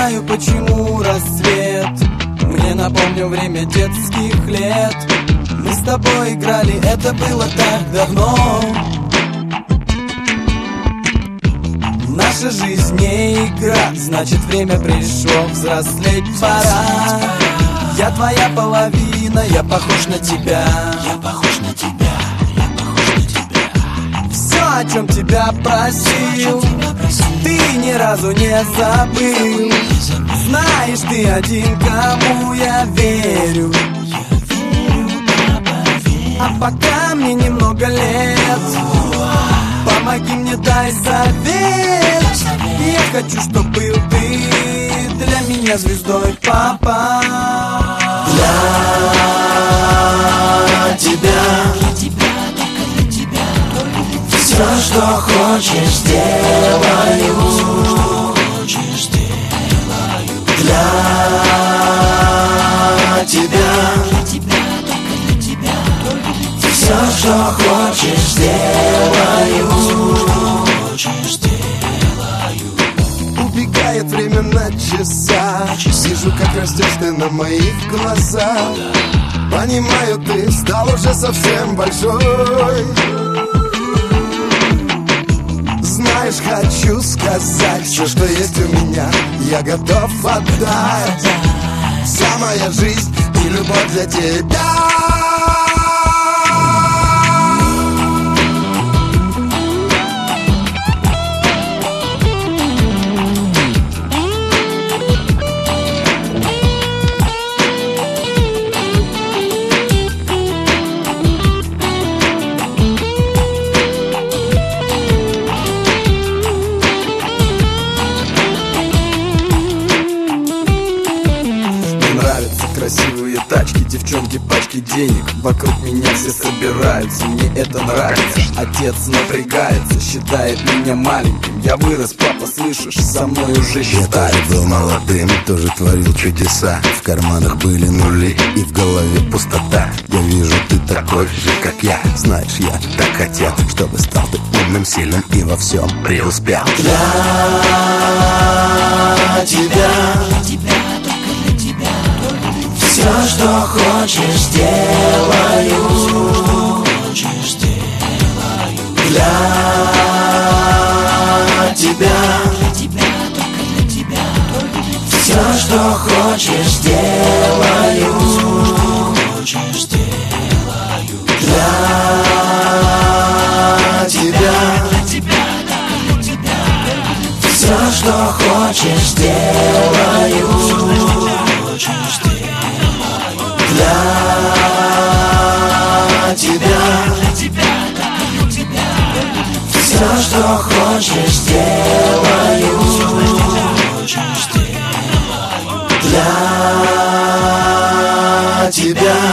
знаю, почему рассвет мне напомнил время детских лет. Мы с тобой играли, это было так давно. Наша жизнь не игра, значит время пришло, взрослеть пора. Я твоя половина, я похож на тебя. Я похож на тебя, я похож на тебя. Все, о чем тебя просил, ты ни разу не забыл. Знаешь, ты один, кому я верю. А пока мне немного лет, помоги мне, дай совет. Я хочу, чтоб был ты для меня звездой, папа. Для тебя, только для тебя. Все, что хочешь, сделаю. Для тебя, только для тебя. Все, что хочешь, сделаю. Убегает время на часа. Вижу, как растешь ты на моих глазах. Понимаю, ты стал уже совсем большой. Знаешь, хочу сказать, все, что есть у меня, я готов отдать. Вся моя жизнь и любовь для тебя. Красивые тачки, девчонки, пачки денег. Вокруг меня все собираются, мне это нравится. Отец напрягается, считает меня маленьким. Я вырос, папа, слышишь, со мной уже считается. Я тоже был молодым, тоже творил чудеса. В карманах были нули и в голове пустота. Я вижу, ты такой же, как я. Знаешь, я так хотел, чтобы стал ты умным, сильным и во всем преуспел. Для тебя, только для тебя. Все, что хочешь, сделаю. Для тебя, только для тебя. Все, что хочешь, сделаю. Для тебя, все, что хочешь, сделаю. Для тебя, все, что хочешь, сделаю. Для тебя.